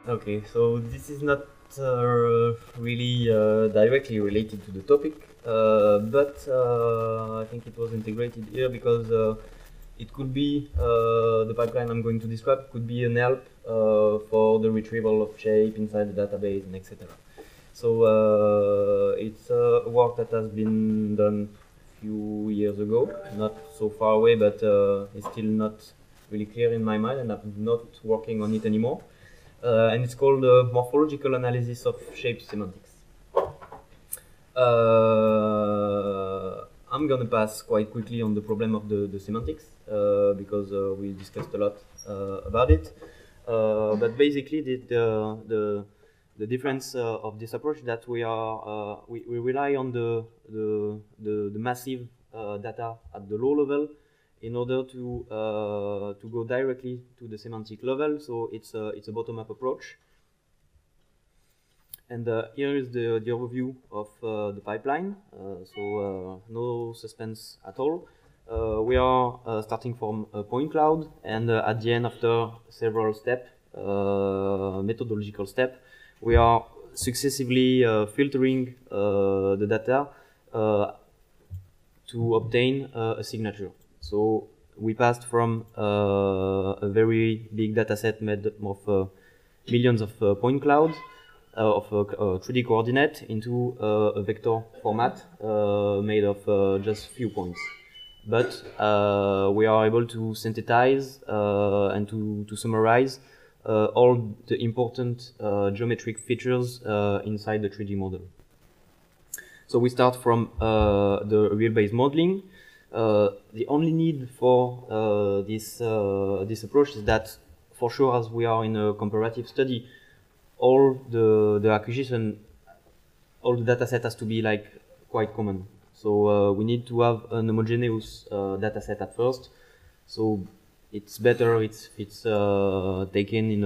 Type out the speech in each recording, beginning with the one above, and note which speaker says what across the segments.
Speaker 1: Okay, so this is not really directly related to the topic, but I think it was integrated here because it could be the pipeline I'm going to describe could be an help for the retrieval of shape inside the database and etc. So it's a work that has been done a few years ago, not so far away, but it's still not really clear in my mind, and I'm not working on it anymore. And it's called Morphological Analysis of Shape Semantics. I'm gonna pass quite quickly on the problem of the semantics because we discussed a lot about it. But basically, the difference of this approach that we rely on the massive data at the low level in order to go directly to the semantic level. So it's a bottom-up approach. And here is the overview of the pipeline. So no suspense at all. We are starting from a point cloud, and at the end, after several steps, methodological steps, we are successively filtering the data to obtain a signature. So we passed from a very big data set made of millions of point clouds of 3D coordinate into a vector format made of just few points. But we are able to synthesize and to summarize all the important geometric features inside the 3D model. So we start from the real-based modeling. The only need for this approach is that, for sure, as we are in a comparative study, all the acquisition, all the data set has to be like quite common. So we need to have an homogeneous data set at first. So it's better it's taken in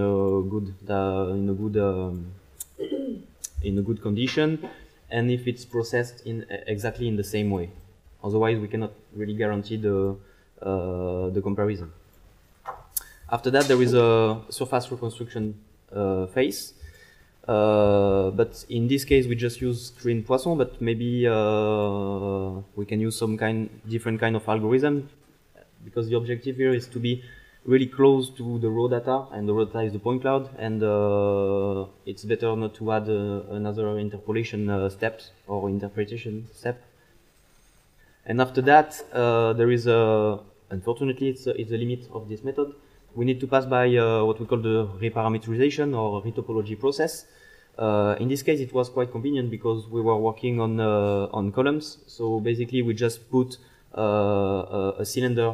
Speaker 1: a good condition, and if it's processed in exactly in the same way. Otherwise, we cannot really guarantee the comparison. After that, there is a surface reconstruction phase. But in this case, we just use screen Poisson, but maybe we can use some different kind of algorithm, because the objective here is to be really close to the raw data, and the raw data is the point cloud, and it's better not to add another interpolation step or interpretation step. And after that, there is unfortunately, it's a limit of this method. We need to pass by what we call the reparameterization or retopology process. In this case, it was quite convenient because we were working on columns. So basically, we just put a cylinder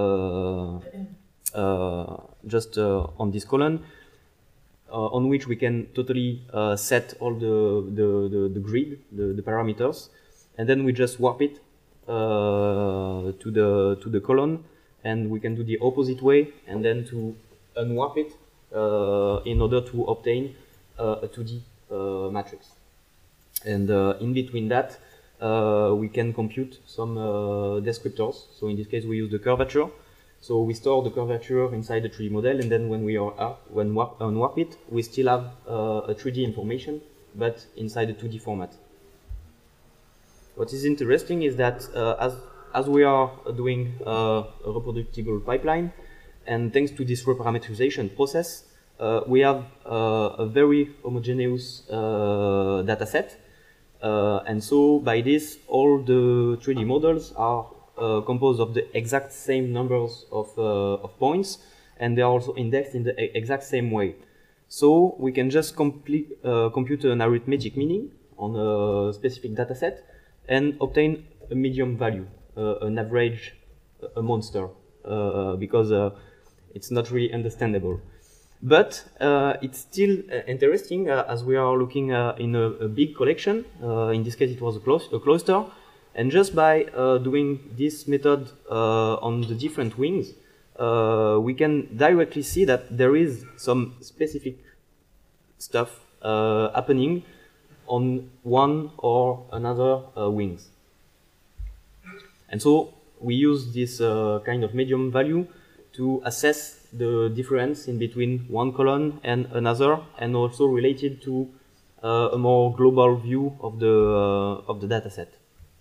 Speaker 1: just on this column, on which we can totally set all the grid, the parameters, and then we just warp it to the column, and we can do the opposite way, and then to unwarp it in order to obtain a 2D matrix. And in between that, we can compute some descriptors. So in this case, we use the curvature. So we store the curvature inside the 3D model, and then when we unwarp it, we still have a 3D information, but inside the 2D format. What is interesting is that as we are doing a reproducible pipeline, and thanks to this reparameterization process, we have a very homogeneous data set. And so by this, all the 3D models are composed of the exact same numbers of points, and they are also indexed in the exact same way. So we can just compute an arithmetic meaning on a specific data set and obtain a medium value, an average, a monster, because it's not really understandable. But it's still interesting as we are looking in a big collection. In this case, it was a cluster. And just by doing this method on the different wings, we can directly see that there is some specific stuff happening on one or another wings. And so we use this kind of medium value to assess the difference in between one column and another, and also related to a more global view of the data set.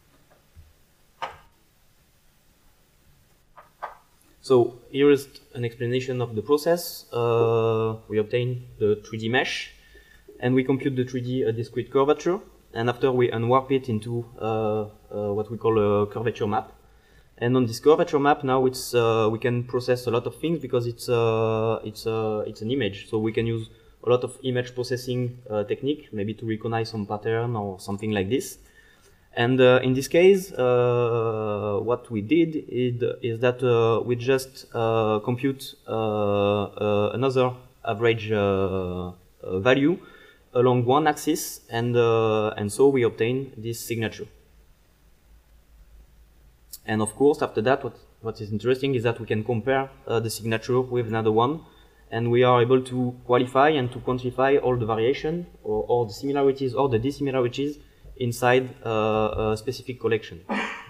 Speaker 1: So here is an explanation of the process. We obtain the 3D mesh, and we compute the 3D discrete curvature, and after we unwarp it into what we call a curvature map. And on this curvature map now, it's we can process a lot of things because it's an image, so we can use a lot of image processing technique, maybe to recognize some pattern or something like this. And in this case, what we did is that we just compute another average value along one axis, and so we obtain this signature. And of course, after that, what is interesting is that we can compare the signature with another one, and we are able to qualify and to quantify all the variation or the similarities or the dissimilarities inside a specific collection.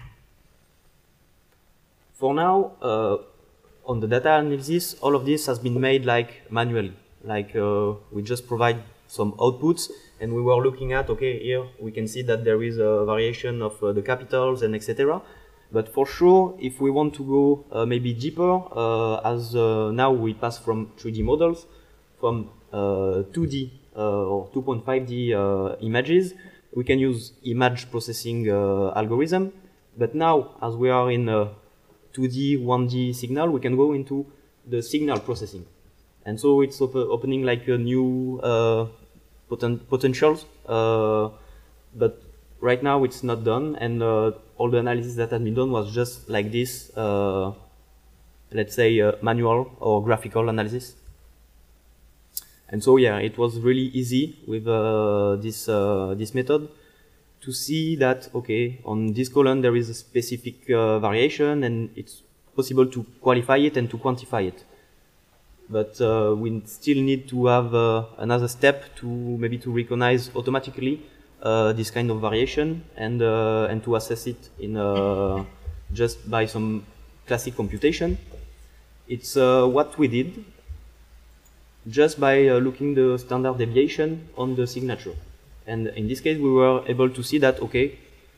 Speaker 1: For now, on the data analysis, all of this has been made like manually. Like we just provide some outputs, and we were looking at, okay, here we can see that there is a variation of the capitals and etc. But for sure, if we want to go maybe deeper, as now we pass from 3D models, from 2D or 2.5D images, we can use image processing algorithm. But now, as we are in 2D, 1D signal, we can go into the signal processing. And so it's opening like a new potentials. But right now it's not done, and all the analysis that has been done was just like this, let's say manual or graphical analysis. And so yeah, it was really easy with this method to see that, okay, on this column there is a specific variation, and it's possible to qualify it and to quantify it. But we still need to have another step to maybe to recognize automatically this kind of variation, and to assess it in just by some classic computation. It's what we did just by looking the standard deviation on the signature. And in this case, we were able to see that, okay,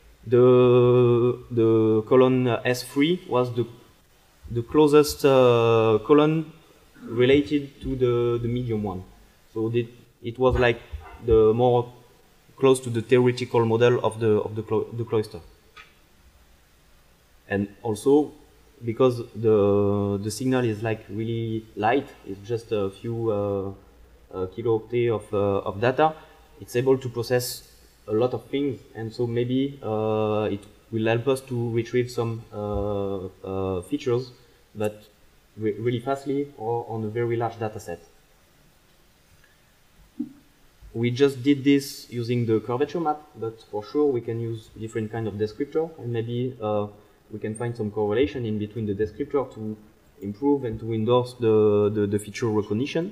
Speaker 1: the column S3 was the closest column related to the medium one. So it was like the more close to the theoretical model of the cloister. And also, because the signal is like really light, it's just a few kilooctets of data, it's able to process a lot of things, and so maybe it will help us to retrieve some features, but really fastly or on a very large data set. We just did this using the curvature map, but for sure we can use different kind of descriptor, and maybe we can find some correlation in between the descriptor to improve and to endorse the feature recognition.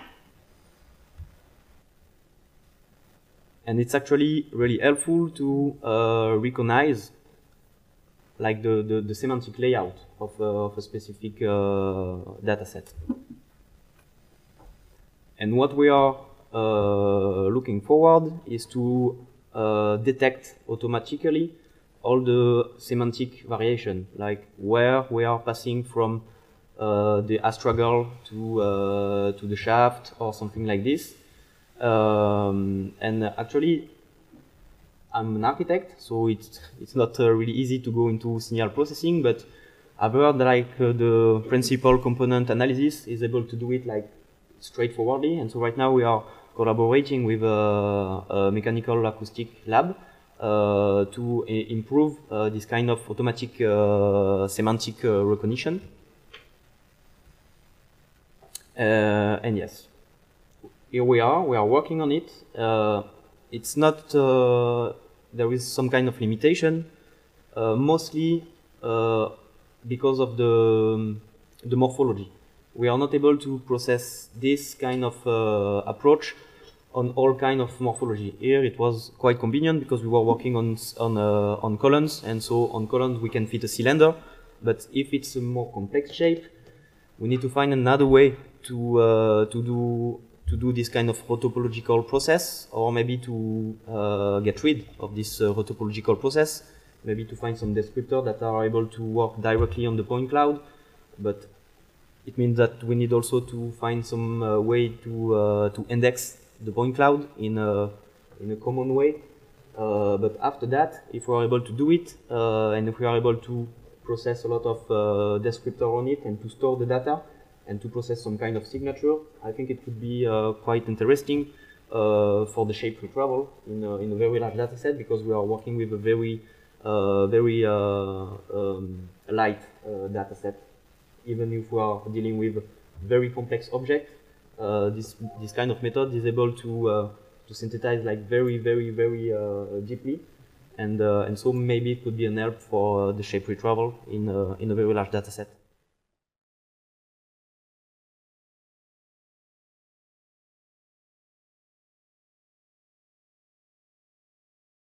Speaker 1: And it's actually really helpful to recognize like the semantic layout of a specific data set. And what we are looking forward is to detect automatically all the semantic variation, like where we are passing from the astragal to the shaft or something like this. And actually, I'm an architect, so it's not really easy to go into signal processing, but I've heard like the principal component analysis is able to do it like straightforwardly, and so right now we are collaborating with a mechanical acoustic lab to improve this kind of automatic semantic recognition. And yes, here we are working on it. It's not, there is some kind of limitation, mostly because of the morphology. We are not able to process this kind of approach on all kind of morphology. Here it was quite convenient because we were working on columns, and so on columns we can fit a cylinder. But if it's a more complex shape, we need to find another way to do this kind of topological process, or maybe to get rid of this topological process, maybe to find some descriptors that are able to work directly on the point cloud. But it means that we need also to find some way to index the point cloud in a common way. But after that, if we are able to do it, and if we are able to process a lot of descriptor on it and to store the data and to process some kind of signature, I think it could be quite interesting for the shape retrieval in a very large data set, because we are working with a very light data set. Even if we are dealing with very complex objects, this kind of method is able to synthesize like very deeply, and so maybe it could be an help for the shape retrieval in a very large data set.